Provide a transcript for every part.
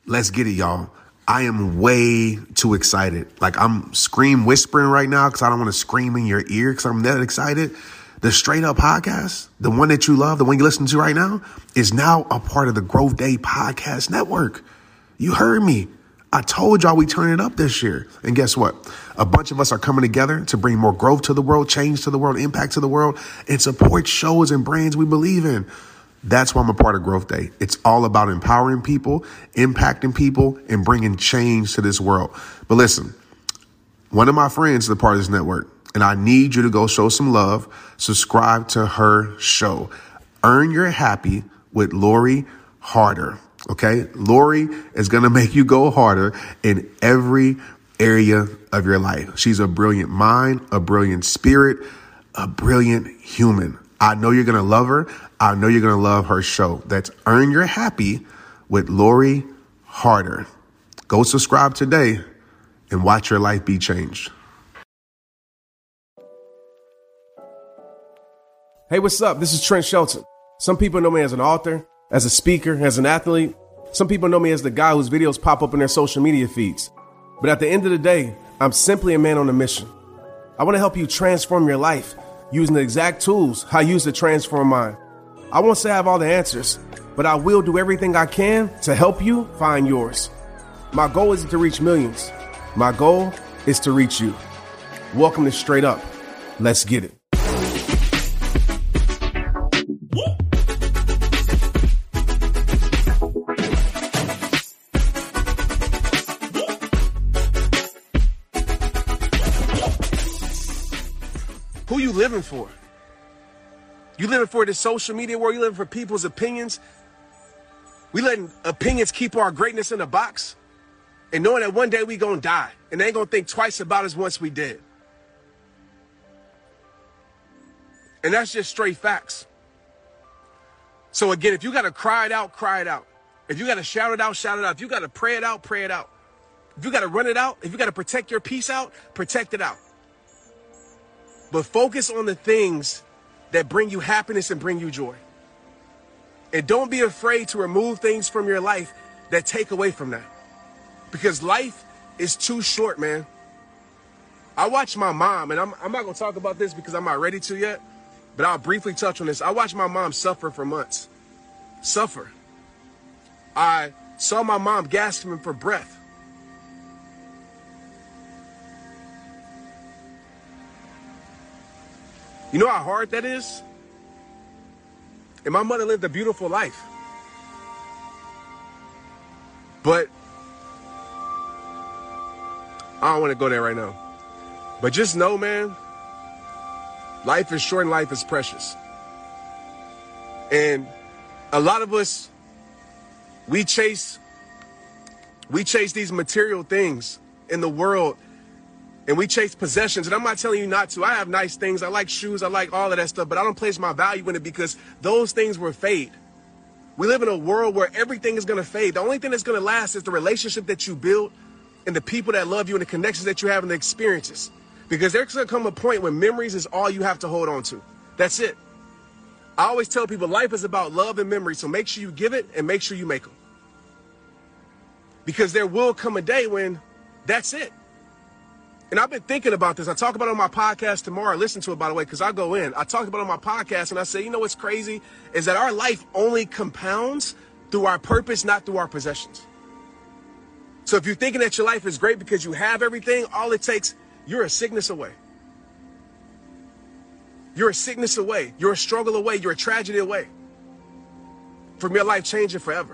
Let's get it, y'all. I am way too excited. Like, I'm scream whispering right now because I don't want to scream in your ear because I'm that excited. The Straight Up Podcast, the one that you love, the one you're listening to right now, is now a part of the Growth Day Podcast Network. You heard me. I told y'all we turn it up this year. And guess what? A bunch of us are coming together to bring more growth to the world, change to the world, impact to the world, and support shows and brands we believe in. That's why I'm a part of Growth Day. It's all about empowering people, impacting people, and bringing change to this world. But listen, one of my friends is a part of this network, and I need you to go show some love. Subscribe to her show. Earn Your Happy with Lori Harder. Okay? Lori is going to make you go harder in every area of your life. She's a brilliant mind, a brilliant spirit, a brilliant human. I know you're going to love her. I know you're going to love her show. That's Earn Your Happy with Lori Harder. Go subscribe today and watch your life be changed. Hey, what's up? This is Trent Shelton. Some people know me as an author, as a speaker, as an athlete. Some people know me as the guy whose videos pop up in their social media feeds. But at the end of the day, I'm simply a man on a mission. I want to help you transform your life using the exact tools I use to transform mine. I won't say I have all the answers, but I will do everything I can to help you find yours. My goal isn't to reach millions. My goal is to reach you. Welcome to Straight Up. Let's get it. Who you living for? You living for the social media world? You living for people's opinions? We letting opinions keep our greatness in a box and knowing that one day we gonna die and they ain't gonna think twice about us once we dead. And that's just straight facts. So again, if you gotta cry it out, cry it out. If you gotta shout it out, shout it out. If you gotta pray it out, pray it out. If you gotta run it out, if you gotta protect your peace out, protect it out. But focus on the things that bring you happiness and bring you joy. And don't be afraid to remove things from your life that take away from that. Because life is too short, man. I watched my mom, and I'm not going to talk about this because I'm not ready to yet, but I'll briefly touch on this. I watched my mom suffer for months. Suffer. I saw my mom gasping for breath. You know how hard that is? And my mother lived a beautiful life. But I don't want to go there right now. But just know, man, life is short and life is precious. And a lot of us, we chase these material things in the world. And we chase possessions, and I'm not telling you not to. I have nice things. I like shoes. I like all of that stuff, but I don't place my value in it because those things will fade. We live in a world where everything is going to fade. The only thing that's going to last is the relationship that you build and the people that love you and the connections that you have and the experiences. Because there's going to come a point when memories is all you have to hold on to. That's it. I always tell people life is about love and memory, so make sure you give it and make sure you make them. Because there will come a day when that's it. And I've been thinking about this. I talk about it on my podcast tomorrow. Listen to it, by the way, because I go in. I talked about it on my podcast, and I say, you know what's crazy? Is that our life only compounds through our purpose, not through our possessions. So if you're thinking that your life is great because you have everything, all it takes, you're a sickness away. You're a sickness away. You're a struggle away. You're a tragedy away from your life changing forever.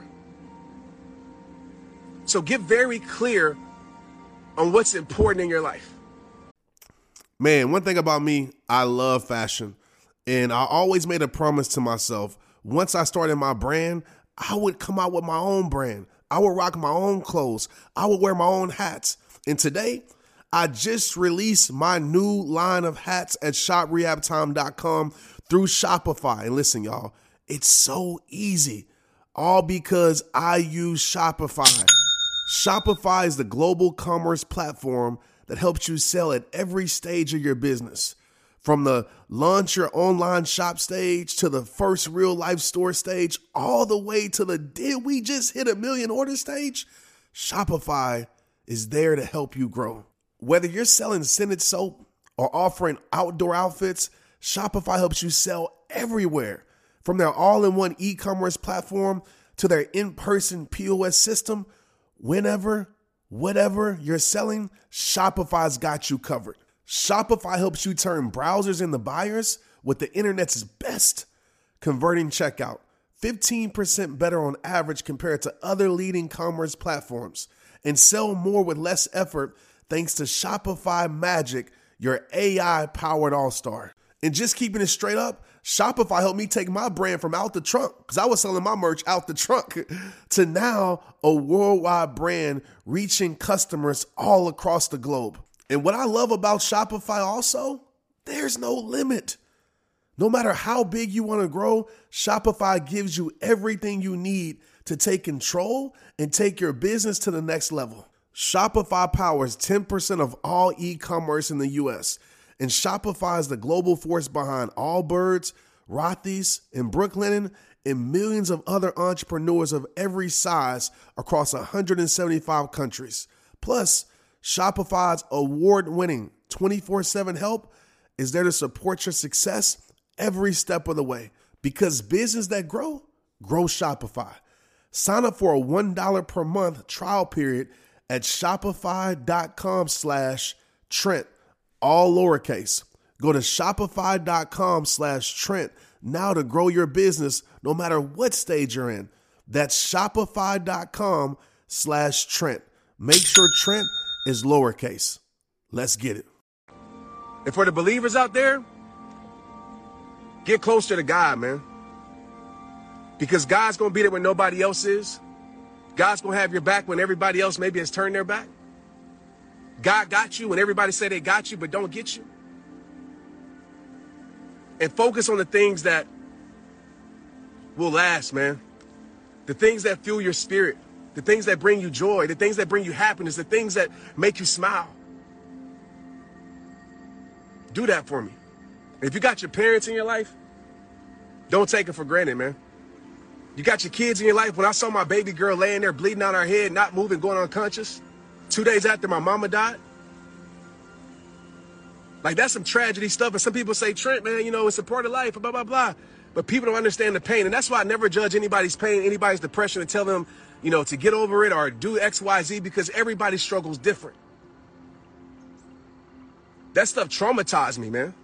So get very clear on what's important in your life. Man, one thing about me, I love fashion. And I always made a promise to myself. Once I started my brand, I would come out with my own brand. I would rock my own clothes. I would wear my own hats. And today, I just released my new line of hats at shoprehabtime.com through Shopify. And listen, y'all, it's so easy. All because I use Shopify. Shopify is the global commerce platform that helps you sell at every stage of your business. From the launch your online shop stage to the first real life store stage, all the way to the did we just hit 1 million order stage? Shopify is there to help you grow. Whether you're selling scented soap or offering outdoor outfits, Shopify helps you sell everywhere. From their all-in-one e-commerce platform to their in-person POS system, whenever, whatever you're selling, Shopify's got you covered. Shopify helps you turn browsers into buyers with the internet's best converting checkout. 15% better on average compared to other leading commerce platforms. And sell more with less effort thanks to Shopify Magic, your AI-powered all-star. And just keeping it straight up, Shopify helped me take my brand from out the trunk, because I was selling my merch out the trunk, to now a worldwide brand reaching customers all across the globe. And what I love about Shopify also, there's no limit. No matter how big you want to grow, Shopify gives you everything you need to take control and take your business to the next level. Shopify powers 10% of all e-commerce in the U.S., and Shopify is the global force behind Allbirds, Rothy's, and Brooklinen, and millions of other entrepreneurs of every size across 175 countries. Plus, Shopify's award-winning 24/7 help is there to support your success every step of the way. Because business that grow Shopify. Sign up for a $1 per month trial period at shopify.com/Trent, all lowercase. Go to shopify.com/Trent now to grow your business no matter what stage you're in. That's shopify.com/Trent. Make sure Trent is lowercase. Let's get it. And for the believers out there, get closer to God, man. Because God's going to be there when nobody else is. God's going to have your back when everybody else maybe has turned their back. God got you when everybody say they got you but don't get you. And focus on the things that will last, man. The things that fuel your spirit. The things that bring you joy. The things that bring you happiness. The things that make you smile. Do that for me. If you got your parents in your life, don't take it for granted, man. You got your kids in your life. When I saw my baby girl laying there bleeding out her head, not moving, going unconscious, 2 days after my mama died. Like, that's some tragedy stuff. And some people say, Trent, man, you know, it's a part of life, blah, blah, blah. But people don't understand the pain. And that's why I never judge anybody's pain, anybody's depression, and tell them, you know, to get over it or do X, Y, Z, because everybody's struggle is different. That stuff traumatized me, man.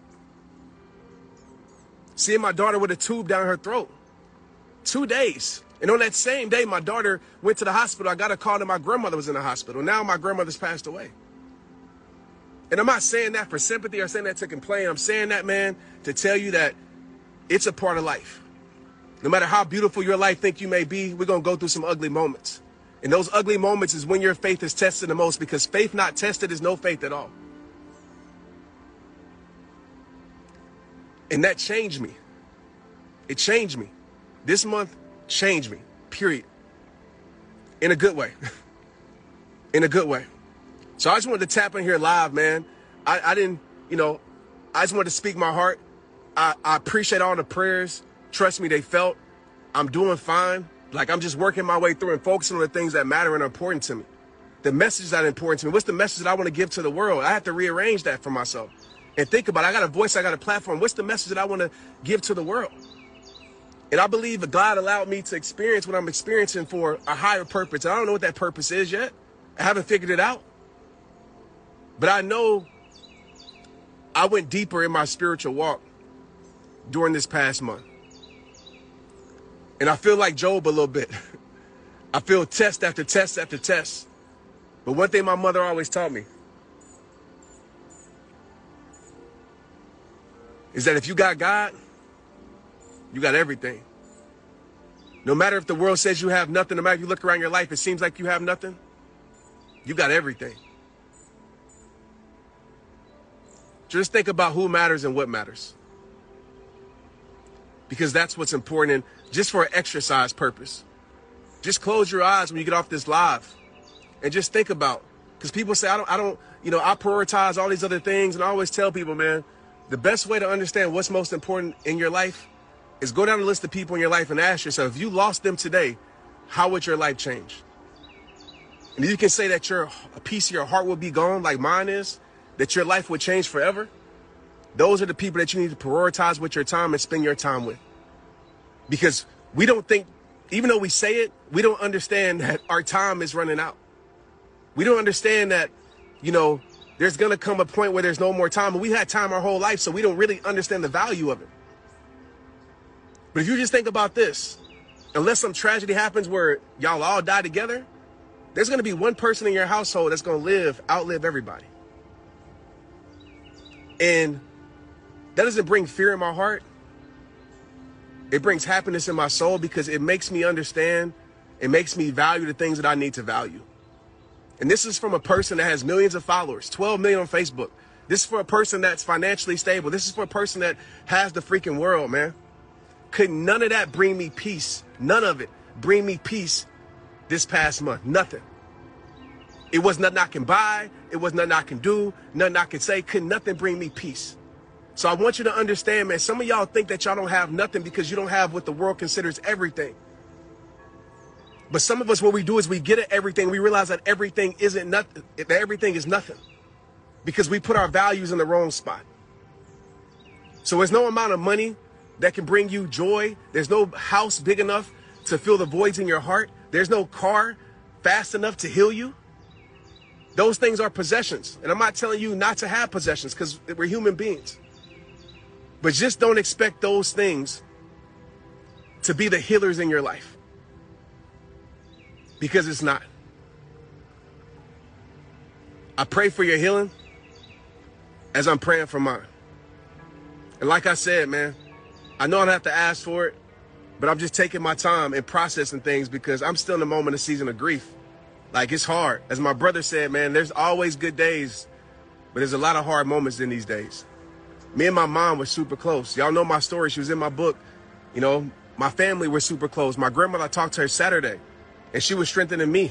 Seeing my daughter with a tube down her throat. 2 days. And on that same day, my daughter went to the hospital. I got a call that my grandmother was in the hospital. Now my grandmother's passed away. And I'm not saying that for sympathy or saying that to complain. I'm saying that, man, to tell you that it's a part of life. No matter how beautiful your life think you may be, we're going to go through some ugly moments. And those ugly moments is when your faith is tested the most, because faith not tested is no faith at all. And that changed me. It changed me. This month changed me, period. In a good way. In a good way. So I just wanted to tap in here live, man. I didn't, you know, I just wanted to speak my heart. I appreciate all the prayers. Trust me, they felt. I'm doing fine. Like, I'm just working my way through and focusing on the things that matter and are important to me. The message that are important to me. What's the message that I want to give to the world? I have to rearrange that for myself. And think about it. I got a voice, I got a platform. What's the message that I want to give to the world? And I believe that God allowed me to experience what I'm experiencing for a higher purpose. I don't know what that purpose is yet. I haven't figured it out. But I know I went deeper in my spiritual walk during this past month. And I feel like Job a little bit. I feel test after test after test. But one thing my mother always taught me is that if you got God, you got everything. No matter if the world says you have nothing, no matter if you look around your life, it seems like you have nothing, you got everything. Just think about who matters and what matters. Because that's what's important, and just for an exercise purpose. Just close your eyes when you get off this live and just think about, because people say, I don't, you know, I prioritize all these other things, and I always tell people, man, the best way to understand what's most important in your life is go down the list of people in your life and ask yourself, if you lost them today, how would your life change? and you can say that a piece of your heart will be gone like mine is, that your life would change forever, those are the people that you need to prioritize with your time and spend your time with. Because we don't think, even though we say it, we don't understand that our time is running out. We don't understand that, there's going to come a point where there's no more time. And we had time our whole life, so we don't really understand the value of it. But if you just think about this, unless some tragedy happens where y'all all die together, there's going to be one person in your household that's going to outlive everybody. And that doesn't bring fear in my heart. It brings happiness in my soul because it makes me understand. It makes me value the things that I need to value. And this is from a person that has millions of followers, 12 million on Facebook. This is for a person that's financially stable. This is for a person that has the freaking world, man. Could none of that bring me peace? None of it bring me peace this past month. Nothing. It was nothing I can buy. It was nothing I can do. Nothing I can say. Could nothing bring me peace? So I want you to understand, man, some of y'all think that y'all don't have nothing because you don't have what the world considers everything. But some of us, what we do is we get at everything. We realize that everything isn't nothing, that everything is nothing because we put our values in the wrong spot. So there's no amount of money that can bring you joy. There's no house big enough to fill the voids in your heart. There's no car fast enough to heal you. Those things are possessions. And I'm not telling you not to have possessions because we're human beings. But just don't expect those things to be the healers in your life. Because it's not. I pray for your healing as I'm praying for mine. And like I said, man, I know I don't have to ask for it, but I'm just taking my time and processing things because I'm still in a moment of season of grief. Like, it's hard. As my brother said, man, there's always good days, but there's a lot of hard moments in these days. Me and my mom were super close. Y'all know my story. She was in my book. My family were super close. My grandmother, I talked to her Saturday, and she was strengthening me.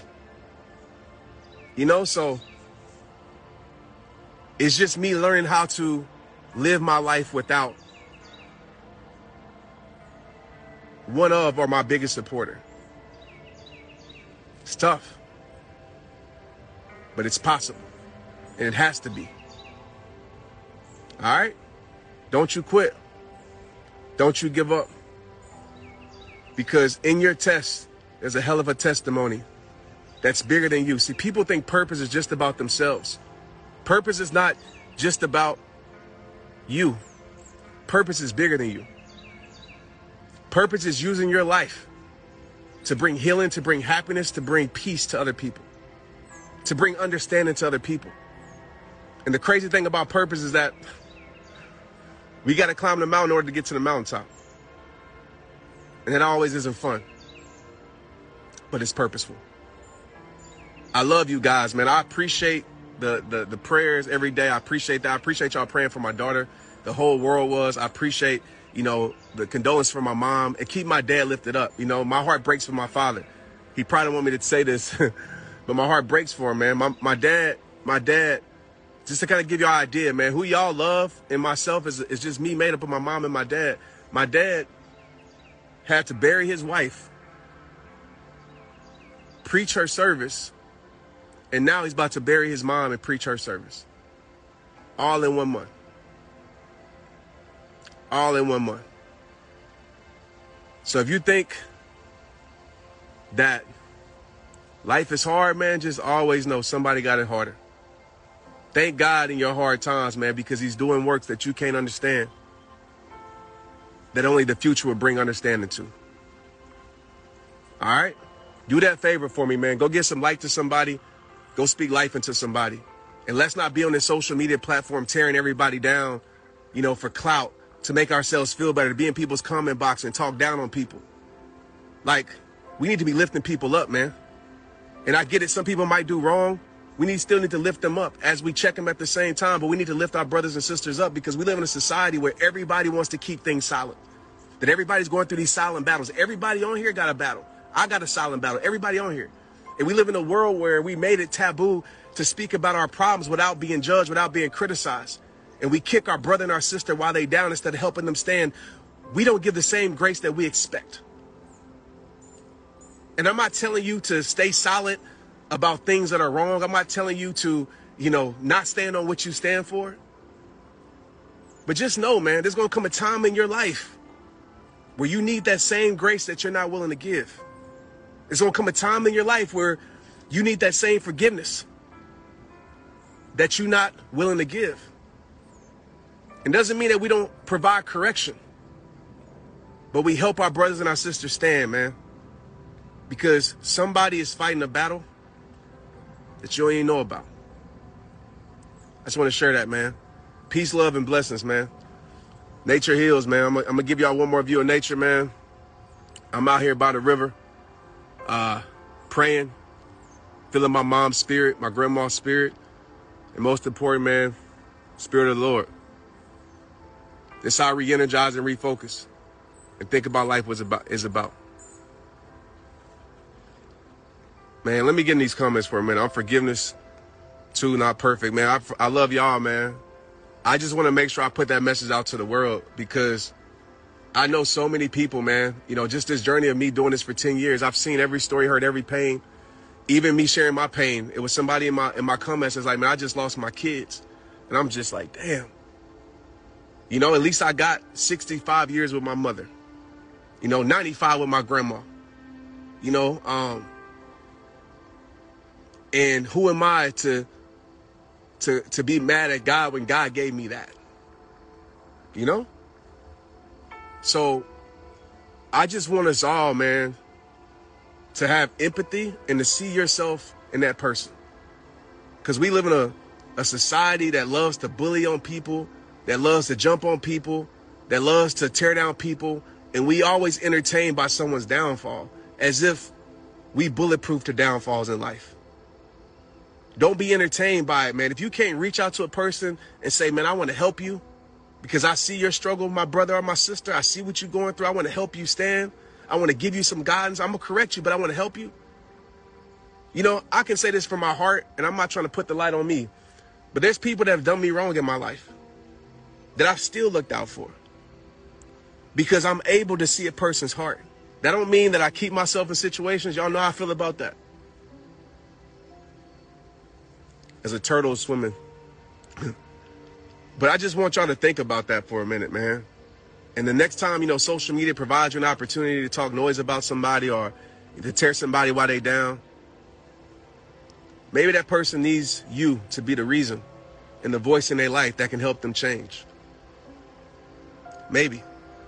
So it's just me learning how to live my life without one of or my biggest supporter. It's tough, but it's possible, and it has to be. All right? Don't you quit. Don't you give up. Because in your test, there's a hell of a testimony that's bigger than you. See, people think purpose is just about themselves. Purpose is not just about you. Purpose is bigger than you. Purpose is using your life to bring healing, to bring happiness, to bring peace to other people, to bring understanding to other people. And the crazy thing about purpose is that we got to climb the mountain in order to get to the mountaintop. And that always isn't fun, but it's purposeful. I love you guys, man. I appreciate the prayers every day. I appreciate that. I appreciate y'all praying for my daughter. The whole world was. I appreciate, the condolence from my mom, and keep my dad lifted up. My heart breaks for my father. He probably don't want me to say this, but my heart breaks for him, man. My dad, just to kind of give you an idea, man, who y'all love and myself is just me made up of my mom and my dad. My dad had to bury his wife, preach her service, and now he's about to bury his mom and preach her service. All in 1 month. All in 1 month. So if you think that life is hard, man, just always know somebody got it harder. Thank God in your hard times, man, because he's doing works that you can't understand, that only the future will bring understanding to. All right? Do that favor for me, man. Go give some light to somebody. Go speak life into somebody. And let's not be on this social media platform tearing everybody down, for clout, to make ourselves feel better, to be in people's comment box and talk down on people. Like, we need to be lifting people up, man. And I get it. Some people might do wrong. We still need to lift them up as we check them at the same time. But we need to lift our brothers and sisters up because we live in a society where everybody wants to keep things silent. That everybody's going through these silent battles. Everybody on here got a battle. I got a silent battle. Everybody on here. And we live in a world where we made it taboo to speak about our problems without being judged, without being criticized. And we kick our brother and our sister while they down instead of helping them stand. We don't give the same grace that we expect. And I'm not telling you to stay silent about things that are wrong. I'm not telling you to, not stand on what you stand for. But just know, man, there's going to come a time in your life where you need that same grace that you're not willing to give. There's going to come a time in your life where you need that same forgiveness that you're not willing to give. It doesn't mean that we don't provide correction, but we help our brothers and our sisters stand, man. Because somebody is fighting a battle that you don't even know about. I just want to share that, man. Peace, love, and blessings, man. Nature heals, man. I'm going to give y'all one more view of nature, man. I'm out here by the river, praying, feeling my mom's spirit, my grandma's spirit, and most important, man, Spirit of the Lord. This is how I re-energize and refocus and think about life is about. Man, let me get in these comments for a minute. Unforgiveness, too, not perfect. Man, I love y'all, man. I just want to make sure I put that message out to the world because I know so many people, man. Just this journey of me doing this for 10 years. I've seen every story, heard every pain. Even me sharing my pain. It was somebody in my comments that's like, man, I just lost my kids. And I'm just like, damn. At least I got 65 years with my mother. 95 with my grandma. And who am I to be mad at God when God gave me that? So I just want us all, man, to have empathy and to see yourself in that person. Because we live in a society that loves to bully on people, that loves to jump on people, that loves to tear down people. And we always entertained by someone's downfall as if we bulletproof to downfalls in life. Don't be entertained by it, man. If you can't reach out to a person and say, man, I want to help you because I see your struggle, my brother or my sister. I see what you're going through. I want to help you stand. I want to give you some guidance. I'm going to correct you, but I want to help you. I can say this from my heart, and I'm not trying to put the light on me, but there's people that have done me wrong in my life that I've still looked out for because I'm able to see a person's heart. That don't mean that I keep myself in situations. Y'all know how I feel about that. As a turtle swimming. But I just want y'all to think about that for a minute, man. And the next time, social media provides you an opportunity to talk noise about somebody or to tear somebody while they down, maybe that person needs you to be the reason and the voice in their life that can help them change. Maybe.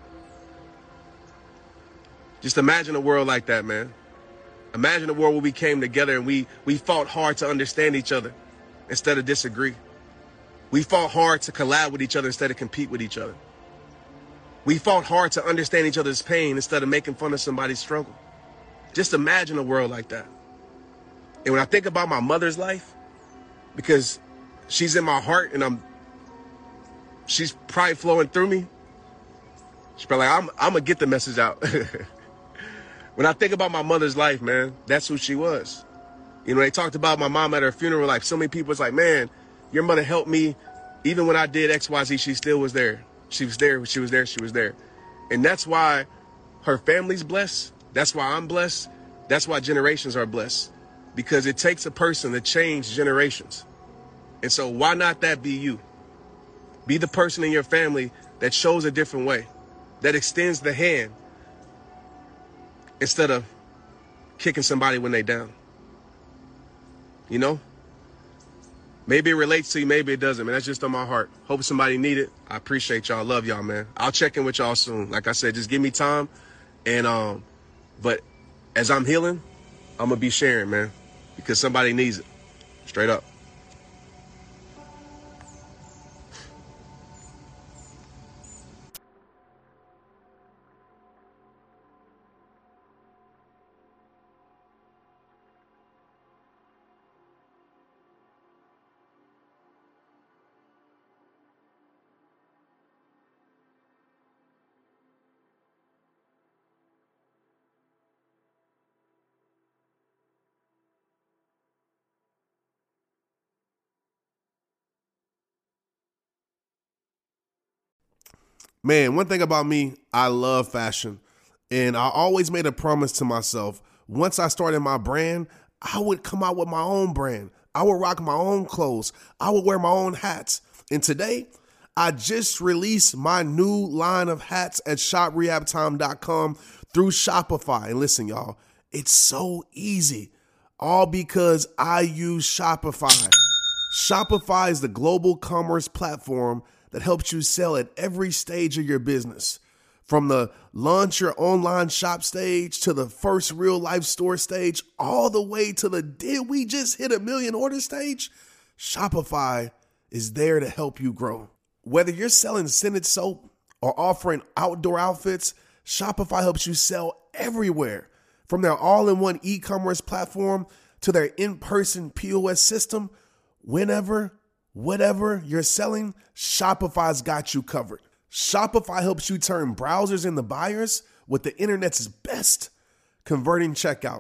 Just imagine a world like that, man. Imagine a world where we came together and we fought hard to understand each other instead of disagree. We fought hard to collab with each other instead of compete with each other. We fought hard to understand each other's pain instead of making fun of somebody's struggle. Just imagine a world like that. And when I think about my mother's life, because she's in my heart and she's probably flowing through me. She's probably like, I'm gonna get the message out. When I think about my mother's life, man, that's who she was. They talked about my mom at her funeral. Like so many people was like, man, your mother helped me. Even when I did XYZ, she still was there. She was there. She was there. She was there. And that's why her family's blessed. That's why I'm blessed. That's why generations are blessed. Because it takes a person to change generations. And so why not that be you? Be the person in your family that shows a different way, that extends the hand instead of kicking somebody when they down. Maybe it relates to you, maybe it doesn't, man. That's just on my heart. Hope somebody need it. I appreciate y'all. Love y'all, man. I'll check in with y'all soon. Like I said, just give me time. And but as I'm healing, I'm gonna be sharing, man, because somebody needs it. Straight up. Man, one thing about me, I love fashion. And I always made a promise to myself. Once I started my brand, I would come out with my own brand. I would rock my own clothes. I would wear my own hats. And today, I just released my new line of hats at shoprehabtime.com through Shopify. And listen, y'all, it's so easy. All because I use Shopify. Shopify is the global commerce platform that helps you sell at every stage of your business. From the launch your online shop stage to the first real life store stage, all the way to the did we just hit 1 million order stage? Shopify is there to help you grow. Whether you're selling scented soap or offering outdoor outfits, Shopify helps you sell everywhere. From their all-in-one e-commerce platform to their in-person POS system, whenever, whatever you're selling, Shopify's got you covered. Shopify helps you turn browsers into buyers with the internet's best converting checkout.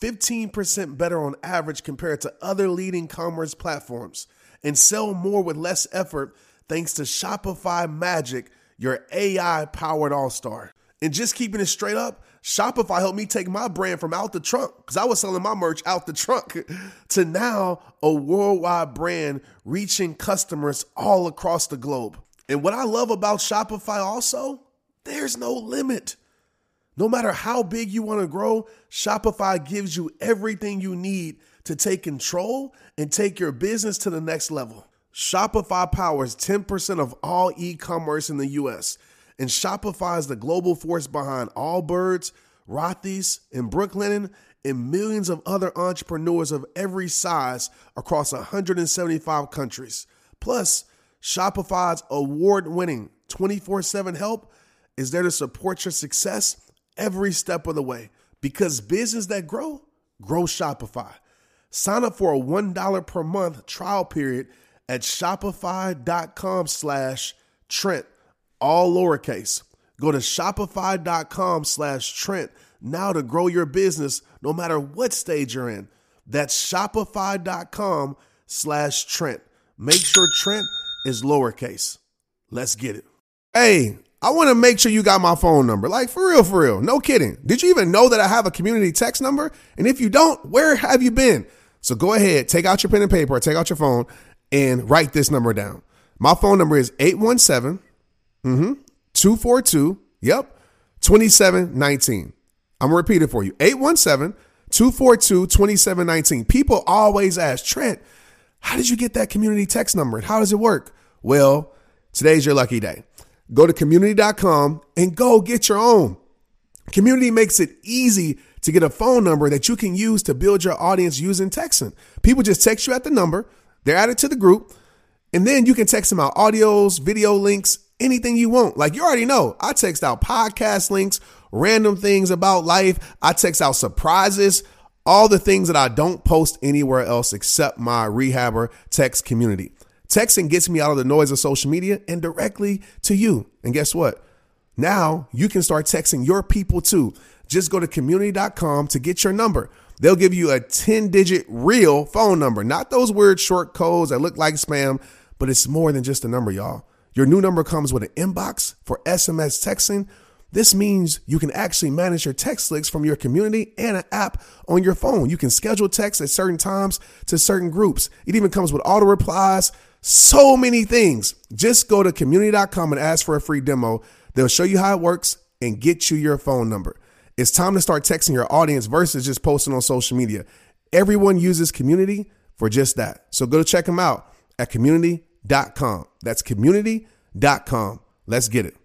15% better on average compared to other leading commerce platforms. And sell more with less effort thanks to Shopify Magic, your AI-powered all-star. And just keeping it straight up, Shopify helped me take my brand from out the trunk, because I was selling my merch out the trunk, to now a worldwide brand reaching customers all across the globe. And what I love about Shopify also, there's no limit. No matter how big you want to grow, Shopify gives you everything you need to take control and take your business to the next level. Shopify powers 10% of all e-commerce in the U.S., and Shopify is the global force behind Allbirds, Rothy's, and Brooklinen, and millions of other entrepreneurs of every size across 175 countries. Plus, Shopify's award-winning 24/7 help is there to support your success every step of the way. Because business that grow Shopify. Sign up for a $1 per month trial period at shopify.com/Trent, all lowercase. Go to shopify.com/Trent now to grow your business no matter what stage you're in. That's shopify.com/Trent. Make sure Trent is lowercase. Let's get it. Hey, I want to make sure you got my phone number. Like, for real. No kidding. Did you even know that I have a community text number? And if you don't, where have you been? So go ahead, take out your pen and paper, or take out your phone and write this number down. My phone number is 817-242, 2719. I'm going to repeat it for you. 817-242-2719. People always ask, Trent, how did you get that community text number? And how does it work? Well, today's your lucky day. Go to community.com and go get your own. Community makes it easy to get a phone number that you can use to build your audience using texting. People just text you at the number, they're added to the group, and then you can text them out audios, video links, anything you want. Like you already know, I text out podcast links, random things about life. I text out surprises, all the things that I don't post anywhere else except my Rehabber text community. Texting gets me out of the noise of social media and directly to you. And guess what? Now you can start texting your people too. Just go to community.com to get your number. They'll give you a 10-digit real phone number, not those weird short codes that look like spam, but it's more than just a number, y'all. Your new number comes with an inbox for SMS texting. This means you can actually manage your text links from your community and an app on your phone. You can schedule texts at certain times to certain groups. It even comes with auto replies. So many things. Just go to community.com and ask for a free demo. They'll show you how it works and get you your phone number. It's time to start texting your audience versus just posting on social media. Everyone uses Community for just that. So go to check them out at community.com. That's community.com. Let's get it.